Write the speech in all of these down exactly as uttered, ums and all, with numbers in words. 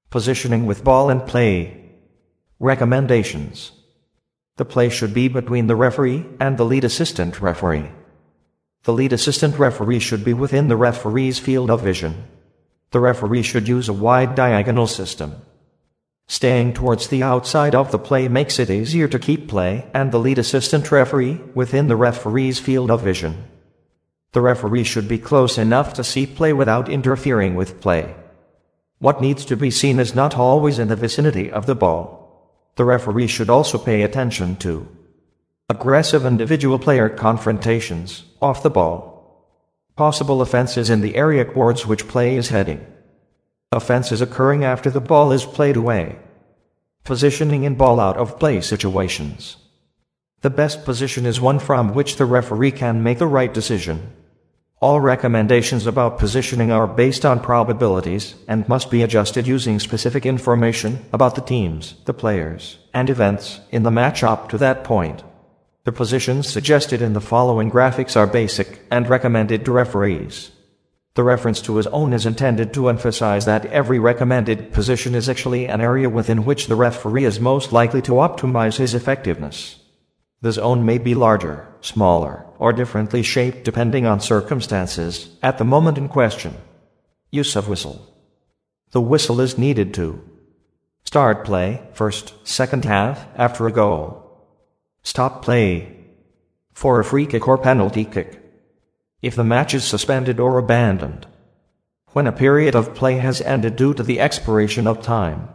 Positioning with ball and play. Recommendations. The play should be between the referee and the lead assistant referee. The lead assistant referee should be within the referee's field of vision. The referee should use a wide diagonal system. Staying towards the outside of the play makes it easier to keep play and the lead assistant referee within the referee's field of vision. The referee should be close enough to see play without interfering with play. What needs to be seen is not always in the vicinity of the ball. The referee should also pay attention to aggressive individual player confrontations off the ball, possible offenses in the area towards which play is heading, offenses occurring after the ball is played away, positioning in ball out of play situations. The best position is one from which the referee can make the right decision. All recommendations about positioning are based on probabilities and must be adjusted using specific information about the teams, the players, and events in the match up to that point. The positions suggested in the following graphics are basic and recommended to referees. The reference to a zone is intended to emphasize that every recommended position is actually an area within which the referee is most likely to optimize his effectiveness. The zone may be larger, smaller, or differently shaped depending on circumstances at the moment in question. Use of whistle. The whistle is needed to start play, first, second half, after a goal. Stop play for a free kick or penalty kick, if the match is suspended or abandoned, when a period of play has ended due to the expiration of time.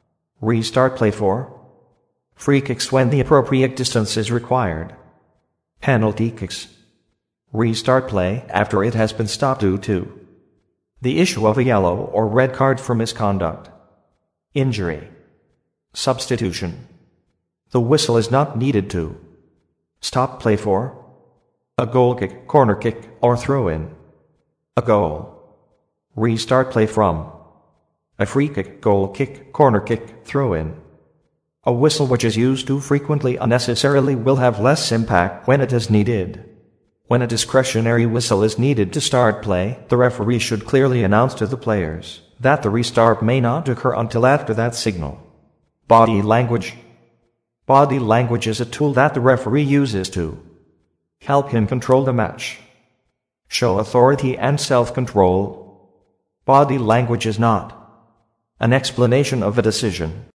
Restart play for free kicks when the appropriate distance is required. Penalty kicks. Restart play after it has been stopped due to the issue of a yellow or red card for misconduct, injury, substitution. The whistle is not needed to stop play for a goal kick, corner kick, or throw-in, a goal. Restart play from a free kick, goal kick, corner kick, throw-in. A whistle which is used too frequently unnecessarily will have less impact when it is needed. When a discretionary whistle is needed to start play, the referee should clearly announce to the players that the restart may not occur until after that signal. Body language. Body language is a tool that the referee uses to help him control the match, show authority and self-control. Body language is not an explanation of a decision.